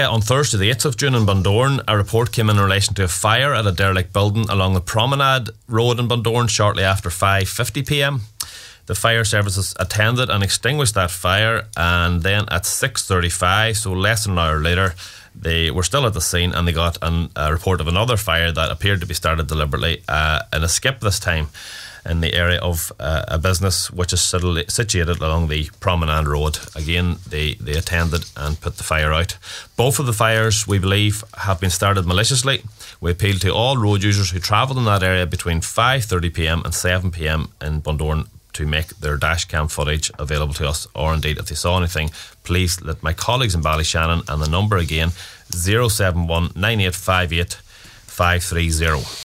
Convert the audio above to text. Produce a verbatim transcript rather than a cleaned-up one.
On Thursday the eighth of June in Bundoran, a report came in relation to a fire at a derelict building along the Promenade Road in Bundoran shortly after five fifty p m. The fire services attended and extinguished that fire, and then at six thirty-five, so less than an hour later, they were still at the scene and they got an, a report of another fire that appeared to be started deliberately uh, in a skip this time in the area of uh, a business which is situated along the Promenade Road. Again, they, they attended and put the fire out. Both of the fires, we believe, have been started maliciously. We appeal to all road users who travelled in that area between five thirty p m and seven p m in Bundoran to make their dash cam footage available to us, or indeed if they saw anything, please let my colleagues in Ballyshannon, and the number again, zero seven one nine eight five eight five three zero.